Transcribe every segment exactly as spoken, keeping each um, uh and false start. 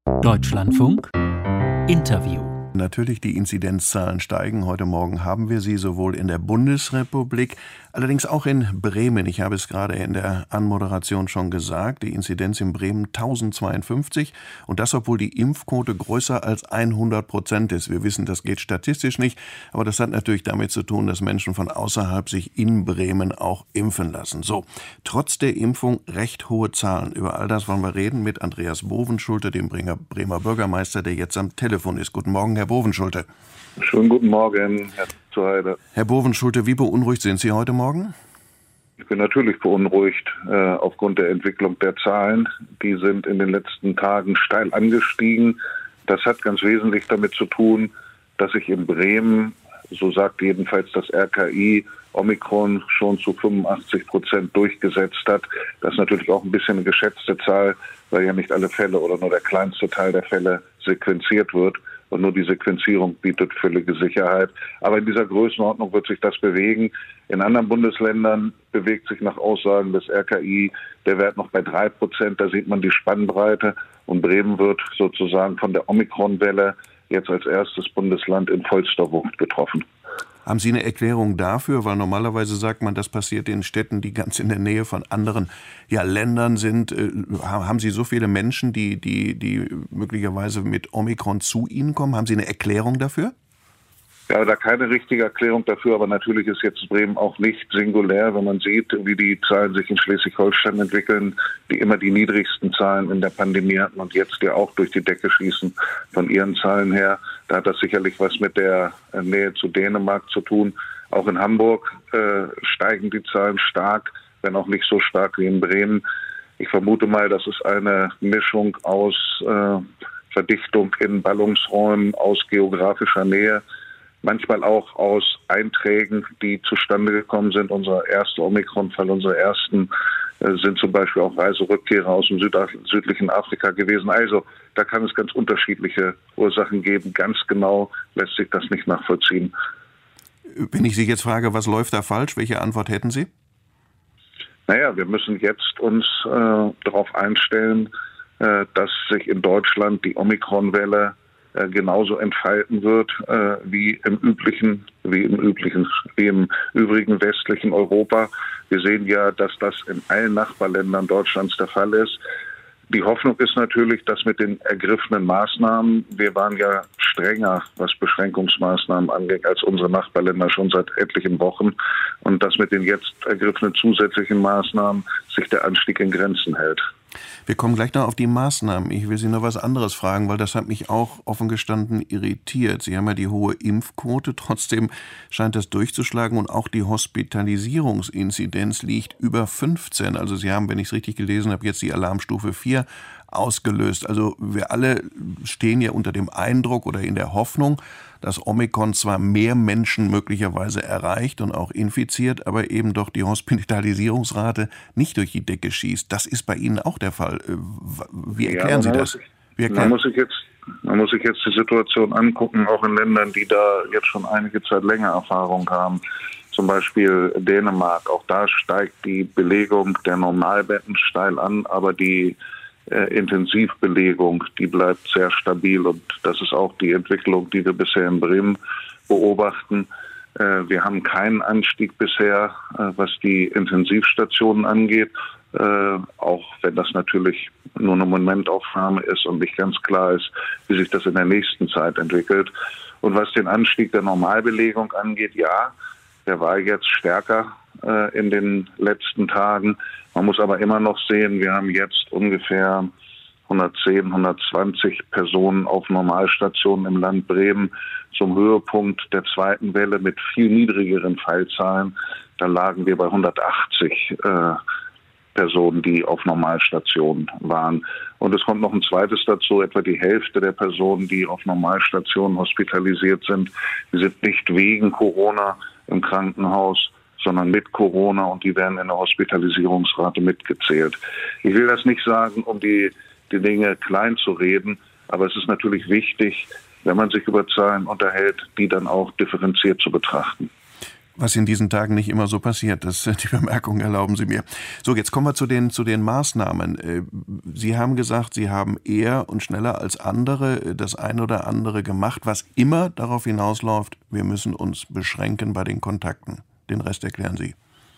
Deutschlandfunk Interview. Natürlich, die Inzidenzzahlen steigen. Heute Morgen haben wir sie sowohl in der Bundesrepublik, allerdings auch in Bremen. Ich habe es gerade in der Anmoderation schon gesagt. Die Inzidenz in Bremen tausendzweiundfünfzig. Und das, obwohl die Impfquote größer als hundert Prozent ist. Wir wissen, das geht statistisch nicht. Aber das hat natürlich damit zu tun, dass Menschen von außerhalb sich in Bremen auch impfen lassen. So, trotz der Impfung recht hohe Zahlen. Über all das wollen wir reden mit Andreas Bovenschulte, dem Bremer Bürgermeister, der jetzt am Telefon ist. Guten Morgen, Herr Bovenschulte. Schönen guten Morgen, Herr Zuheide. Herr Bovenschulte, wie beunruhigt sind Sie heute Morgen? Ich bin natürlich beunruhigt äh, aufgrund der Entwicklung der Zahlen. Die sind in den letzten Tagen steil angestiegen. Das hat ganz wesentlich damit zu tun, dass sich in Bremen, so sagt jedenfalls das R K I, Omikron schon zu fünfundachtzig Prozent durchgesetzt hat. Das ist natürlich auch ein bisschen eine geschätzte Zahl, weil ja nicht alle Fälle oder nur der kleinste Teil der Fälle sequenziert wird. Und nur die Sequenzierung bietet völlige Sicherheit. Aber in dieser Größenordnung wird sich das bewegen. In anderen Bundesländern bewegt sich nach Aussagen des R K I der Wert noch bei drei Prozent. Da sieht man die Spannbreite. Und Bremen wird sozusagen von der Omikron-Welle jetzt als erstes Bundesland in vollster Wucht getroffen. Haben Sie eine Erklärung dafür? Weil normalerweise sagt man, das passiert in Städten, die ganz in der Nähe von anderen ja, Ländern sind. Äh, haben Sie so viele Menschen, die, die, die möglicherweise mit Omikron zu Ihnen kommen? Haben Sie eine Erklärung dafür? Ja, da keine richtige Erklärung dafür, aber natürlich ist jetzt Bremen auch nicht singulär, wenn man sieht, wie die Zahlen sich in Schleswig-Holstein entwickeln, die immer die niedrigsten Zahlen in der Pandemie hatten und jetzt ja auch durch die Decke schießen von ihren Zahlen her. Da hat das sicherlich was mit der Nähe zu Dänemark zu tun. Auch in Hamburg äh, steigen die Zahlen stark, wenn auch nicht so stark wie in Bremen. Ich vermute mal, das ist eine Mischung aus äh, Verdichtung in Ballungsräumen, aus geografischer Nähe, manchmal auch aus Einträgen, die zustande gekommen sind. Unser erster Omikron-Fall, unsere ersten äh, sind zum Beispiel auch Reiserückkehrer aus dem Südaf- südlichen Afrika gewesen. Also da kann es ganz unterschiedliche Ursachen geben. Ganz genau lässt sich das nicht nachvollziehen. Wenn ich Sie jetzt frage, was läuft da falsch, welche Antwort hätten Sie? Naja, wir müssen jetzt uns äh, darauf einstellen, äh, dass sich in Deutschland die Omikron-Welle genauso entfalten wird äh, wie im üblichen, wie im üblichen, wie im übrigen westlichen Europa. Wir sehen ja, dass das in allen Nachbarländern Deutschlands der Fall ist. Die Hoffnung ist natürlich, dass mit den ergriffenen Maßnahmen, wir waren ja strenger, was Beschränkungsmaßnahmen angeht, als unsere Nachbarländer schon seit etlichen Wochen, und dass mit den jetzt ergriffenen zusätzlichen Maßnahmen sich der Anstieg in Grenzen hält. Wir kommen gleich noch auf die Maßnahmen. Ich will Sie noch was anderes fragen, weil das hat mich auch offen gestanden irritiert. Sie haben ja die hohe Impfquote, trotzdem scheint das durchzuschlagen und auch die Hospitalisierungsinzidenz liegt über fünfzehn. Also Sie haben, wenn ich es richtig gelesen habe, jetzt die Alarmstufe vier ausgelöst. Also wir alle stehen ja unter dem Eindruck oder in der Hoffnung, dass Omikron zwar mehr Menschen möglicherweise erreicht und auch infiziert, aber eben doch die Hospitalisierungsrate nicht durch die Decke schießt. Das ist bei Ihnen auch der Fall. Wie erklären ja, Sie das? Wie erklären? Man muss sich jetzt, man muss sich jetzt die Situation angucken, auch in Ländern, die da jetzt schon einige Zeit länger Erfahrung haben. Zum Beispiel Dänemark. Auch da steigt die Belegung der Normalbetten steil an, aber die Äh, Intensivbelegung, die bleibt sehr stabil, und das ist auch die Entwicklung, die wir bisher in Bremen beobachten. Äh, wir haben keinen Anstieg bisher, äh, was die Intensivstationen angeht, äh, auch wenn das natürlich nur eine Momentaufnahme ist und nicht ganz klar ist, wie sich das in der nächsten Zeit entwickelt. Und was den Anstieg der Normalbelegung angeht, ja, der war jetzt stärker äh, in den letzten Tagen. Man muss aber immer noch sehen, wir haben jetzt ungefähr hundertzehn, hundertzwanzig Personen auf Normalstationen im Land Bremen. Zum Höhepunkt der zweiten Welle mit viel niedrigeren Fallzahlen, da lagen wir bei hundertachtzig äh, Personen, die auf Normalstationen waren. Und es kommt noch ein zweites dazu, etwa die Hälfte der Personen, die auf Normalstationen hospitalisiert sind, die sind nicht wegen Corona im Krankenhaus, sondern mit Corona, und die werden in der Hospitalisierungsrate mitgezählt. Ich will das nicht sagen, um die, die Dinge klein zu reden, aber es ist natürlich wichtig, wenn man sich über Zahlen unterhält, die dann auch differenziert zu betrachten. Was in diesen Tagen nicht immer so passiert. Das, die Bemerkung erlauben Sie mir. So, jetzt kommen wir zu den, zu den Maßnahmen. Sie haben gesagt, Sie haben eher und schneller als andere das eine oder andere gemacht, was immer darauf hinausläuft, wir müssen uns beschränken bei den Kontakten. Den Rest erklären Sie.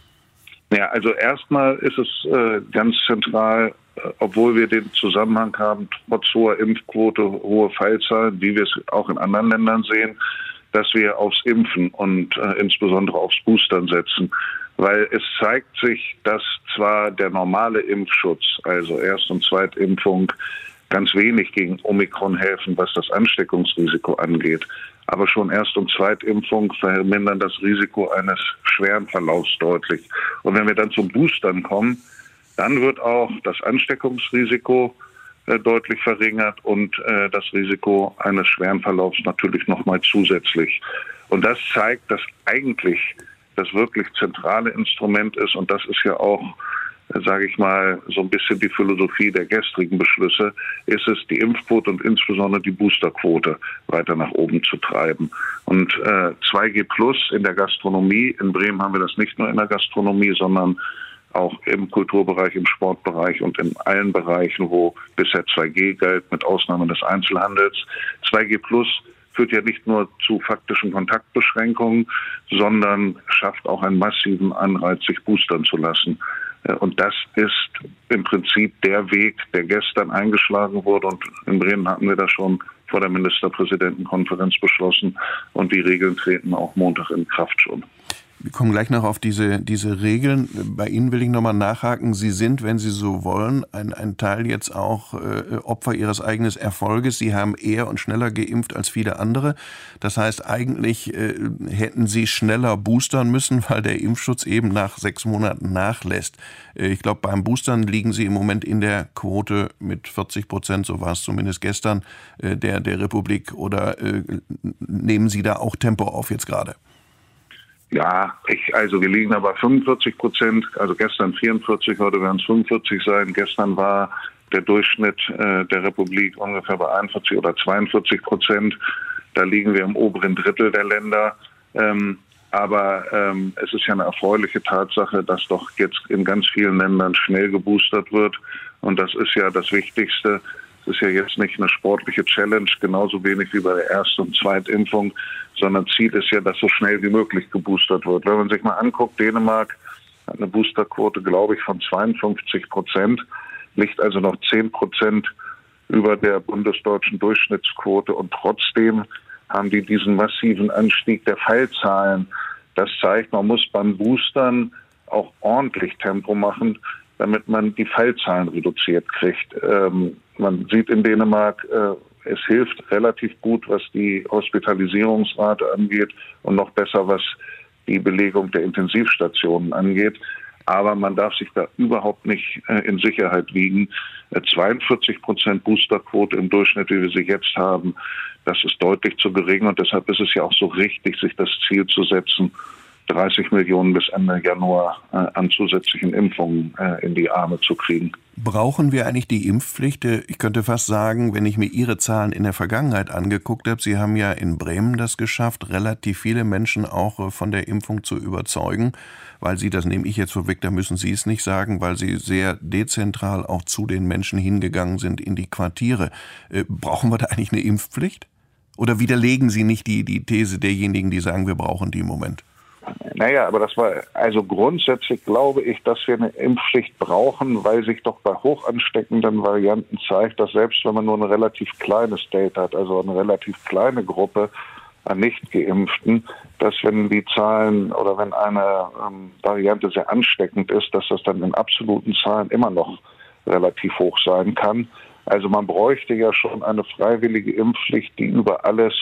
Ja, also erstmal ist es äh, ganz zentral, äh, obwohl wir den Zusammenhang haben, trotz hoher Impfquote, hohe Fallzahlen, wie wir es auch in anderen Ländern sehen, dass wir aufs Impfen und äh, insbesondere aufs Boostern setzen. Weil es zeigt sich, dass zwar der normale Impfschutz, also Erst- und Zweitimpfung, ganz wenig gegen Omikron helfen, was das Ansteckungsrisiko angeht. Aber schon Erst- und Zweitimpfung vermindern das Risiko eines schweren Verlaufs deutlich. Und wenn wir dann zum Boostern kommen, dann wird auch das Ansteckungsrisiko äh, deutlich verringert und äh, das Risiko eines schweren Verlaufs natürlich nochmal zusätzlich. Und das zeigt, dass eigentlich das wirklich zentrale Instrument ist, und das ist ja auch, sage ich mal, so ein bisschen die Philosophie der gestrigen Beschlüsse, ist es, die Impfquote und insbesondere die Boosterquote weiter nach oben zu treiben. Und äh, zwei G plus in der Gastronomie, in Bremen haben wir das nicht nur in der Gastronomie, sondern auch im Kulturbereich, im Sportbereich und in allen Bereichen, wo bisher zwei G galt, mit Ausnahme des Einzelhandels. zwei G plus führt ja nicht nur zu faktischen Kontaktbeschränkungen, sondern schafft auch einen massiven Anreiz, sich boostern zu lassen. Und das ist im Prinzip der Weg, der gestern eingeschlagen wurde. Und in Bremen hatten wir das schon vor der Ministerpräsidentenkonferenz beschlossen. Und die Regeln treten auch Montag in Kraft schon. Wir kommen gleich noch auf diese, diese Regeln. Bei Ihnen will ich nochmal nachhaken. Sie sind, wenn Sie so wollen, ein, ein Teil jetzt auch äh, Opfer Ihres eigenen Erfolges. Sie haben eher und schneller geimpft als viele andere. Das heißt, eigentlich äh, hätten Sie schneller boostern müssen, weil der Impfschutz eben nach sechs Monaten nachlässt. Äh, ich glaube, beim Boostern liegen Sie im Moment in der Quote mit vierzig Prozent, so war es zumindest gestern, äh, der, der Republik. Oder äh, nehmen Sie da auch Tempo auf jetzt gerade? Ja, ich, also wir liegen aber fünfundvierzig Prozent, also gestern vierundvierzig, heute werden es fünfundvierzig sein. Gestern war der Durchschnitt äh, der Republik ungefähr bei einundvierzig oder zweiundvierzig Prozent. Da liegen wir im oberen Drittel der Länder. Ähm, aber ähm, es ist ja eine erfreuliche Tatsache, dass doch jetzt in ganz vielen Ländern schnell geboostert wird. Und das ist ja das Wichtigste. Es ist ja jetzt nicht eine sportliche Challenge, genauso wenig wie bei der Erst- und Zweitimpfung, sondern Ziel ist ja, dass so schnell wie möglich geboostert wird. Wenn man sich mal anguckt, Dänemark hat eine Boosterquote, glaube ich, von zweiundfünfzig Prozent, liegt also noch zehn Prozent über der bundesdeutschen Durchschnittsquote und trotzdem haben die diesen massiven Anstieg der Fallzahlen. Das zeigt, man muss beim Boostern auch ordentlich Tempo machen, damit man die Fallzahlen reduziert kriegt. Ähm, man sieht in Dänemark, äh, es hilft relativ gut, was die Hospitalisierungsrate angeht und noch besser, was die Belegung der Intensivstationen angeht. Aber man darf sich da überhaupt nicht äh, in Sicherheit wiegen. Äh, zweiundvierzig Prozent Boosterquote im Durchschnitt, wie wir sie jetzt haben, das ist deutlich zu gering. Und deshalb ist es ja auch so richtig, sich das Ziel zu setzen, dreißig Millionen bis Ende Januar äh, an zusätzlichen Impfungen äh, in die Arme zu kriegen. Brauchen wir eigentlich die Impfpflicht? Ich könnte fast sagen, wenn ich mir Ihre Zahlen in der Vergangenheit angeguckt habe, Sie haben ja in Bremen das geschafft, relativ viele Menschen auch von der Impfung zu überzeugen, weil Sie, das nehme ich jetzt vorweg, da müssen Sie es nicht sagen, weil Sie sehr dezentral auch zu den Menschen hingegangen sind in die Quartiere. Brauchen wir da eigentlich eine Impfpflicht? Oder widerlegen Sie nicht die, die These derjenigen, die sagen, wir brauchen die im Moment? Naja, aber das war, also grundsätzlich glaube ich, dass wir eine Impfpflicht brauchen, weil sich doch bei hochansteckenden Varianten zeigt, dass selbst wenn man nur ein relativ kleines Delta hat, also eine relativ kleine Gruppe an Nicht-Geimpften, dass wenn die Zahlen oder wenn eine ähm, Variante sehr ansteckend ist, dass das dann in absoluten Zahlen immer noch relativ hoch sein kann. Also man bräuchte ja schon eine freiwillige Impfpflicht, die über alles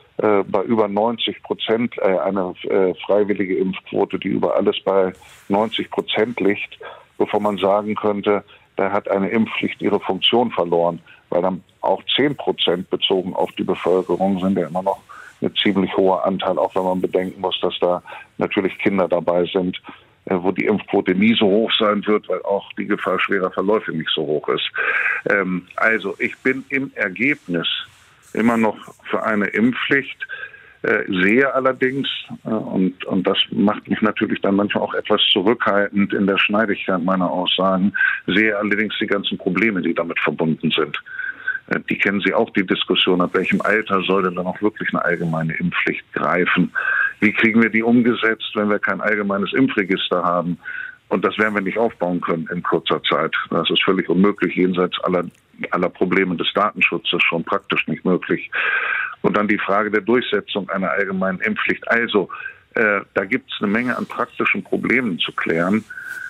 bei über neunzig Prozent, äh, eine äh, freiwillige Impfquote, die über alles bei neunzig Prozent liegt, bevor man sagen könnte, da hat eine Impfpflicht ihre Funktion verloren. Weil dann auch zehn Prozent bezogen auf die Bevölkerung sind ja immer noch ein ziemlich hoher Anteil, auch wenn man bedenken muss, dass da natürlich Kinder dabei sind, äh, wo die Impfquote nie so hoch sein wird, weil auch die Gefahr schwerer Verläufe nicht so hoch ist. Ähm, also ich bin im Ergebnis immer noch für eine Impfpflicht. Äh, sehe allerdings, äh, und, und das macht mich natürlich dann manchmal auch etwas zurückhaltend in der Schneidigkeit meiner Aussagen, sehe allerdings die ganzen Probleme, die damit verbunden sind. Äh, die kennen Sie auch, die Diskussion, ab welchem Alter soll denn dann auch wirklich eine allgemeine Impfpflicht greifen? Wie kriegen wir die umgesetzt, wenn wir kein allgemeines Impfregister haben? Und das werden wir nicht aufbauen können in kurzer Zeit. Das ist völlig unmöglich, jenseits aller, aller Probleme des Datenschutzes schon praktisch nicht möglich. Und dann die Frage der Durchsetzung einer allgemeinen Impfpflicht. Also, äh, da gibt es eine Menge an praktischen Problemen zu klären.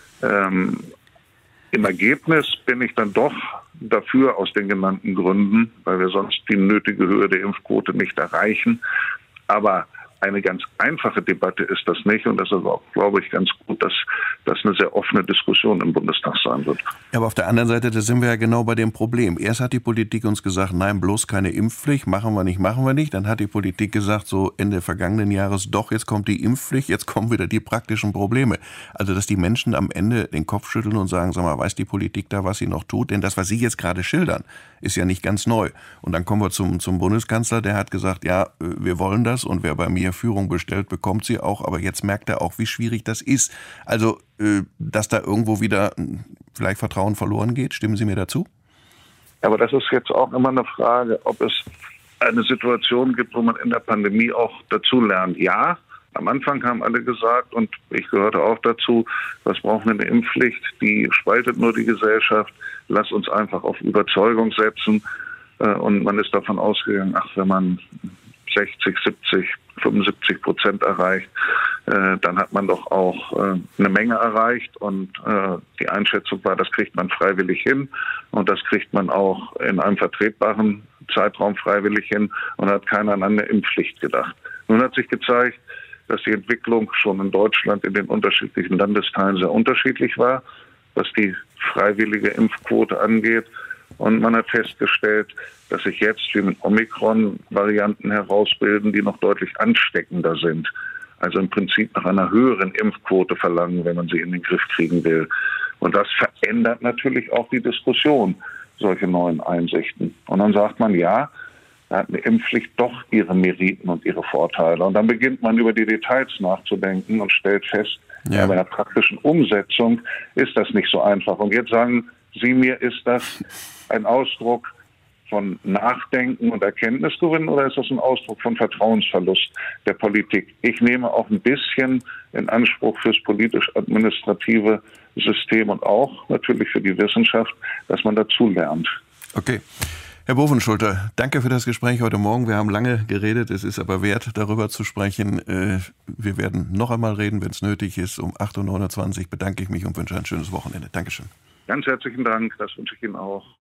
Ähm, Im Ergebnis bin ich dann doch dafür aus den genannten Gründen, weil wir sonst die nötige Höhe der Impfquote nicht erreichen. Aber eine ganz einfache Debatte ist das nicht, und das ist auch, glaube ich, ganz gut, dass das eine sehr offene Diskussion im Bundestag sein wird. Ja, aber auf der anderen Seite, da sind wir ja genau bei dem Problem. Erst hat die Politik uns gesagt, nein, bloß keine Impfpflicht, machen wir nicht, machen wir nicht. Dann hat die Politik gesagt, so Ende vergangenen Jahres, doch, jetzt kommt die Impfpflicht, jetzt kommen wieder die praktischen Probleme. Also, dass die Menschen am Ende den Kopf schütteln und sagen, sag mal, weiß die Politik da, was sie noch tut? Denn das, was Sie jetzt gerade schildern, ist ja nicht ganz neu. Und dann kommen wir zum, zum Bundeskanzler, der hat gesagt, ja, wir wollen das, und wer bei mir Führung bestellt, bekommt sie auch, aber jetzt merkt er auch, wie schwierig das ist. Also, dass da irgendwo wieder vielleicht Vertrauen verloren geht, stimmen Sie mir dazu? Aber das ist jetzt auch immer eine Frage, ob es eine Situation gibt, wo man in der Pandemie auch dazu lernt. Ja, am Anfang haben alle gesagt, und ich gehörte auch dazu, was brauchen wir, eine Impfpflicht, die spaltet nur die Gesellschaft, lass uns einfach auf Überzeugung setzen. Und man ist davon ausgegangen, ach, wenn man sechzig, siebzig, fünfundsiebzig Prozent erreicht, äh, dann hat man doch auch äh, eine Menge erreicht, und äh, die Einschätzung war, das kriegt man freiwillig hin, und das kriegt man auch in einem vertretbaren Zeitraum freiwillig hin, und hat keiner an eine Impfpflicht gedacht. Nun hat sich gezeigt, dass die Entwicklung schon in Deutschland in den unterschiedlichen Landesteilen sehr unterschiedlich war, was die freiwillige Impfquote angeht. Und man hat festgestellt, dass sich jetzt wie mit Omikron Varianten herausbilden, die noch deutlich ansteckender sind. Also im Prinzip nach einer höheren Impfquote verlangen, wenn man sie in den Griff kriegen will. Und das verändert natürlich auch die Diskussion, solche neuen Einsichten. Und dann sagt man, ja, da hat eine Impfpflicht doch ihre Meriten und ihre Vorteile. Und dann beginnt man über die Details nachzudenken und stellt fest, ja, bei der praktischen Umsetzung ist das nicht so einfach. Und jetzt sagen Sie mir, ist das ein Ausdruck von Nachdenken und Erkenntnisgewinn, oder ist das ein Ausdruck von Vertrauensverlust der Politik? Ich nehme auch ein bisschen in Anspruch fürs politisch-administrative System und auch natürlich für die Wissenschaft, dass man dazu lernt. Okay. Herr Bovenschulte, danke für das Gespräch heute Morgen. Wir haben lange geredet, es ist aber wert, darüber zu sprechen. Wir werden noch einmal reden, wenn es nötig ist. Um acht Uhr neunundzwanzig bedanke ich mich und wünsche ein schönes Wochenende. Dankeschön. Ganz herzlichen Dank, das wünsche ich Ihnen auch.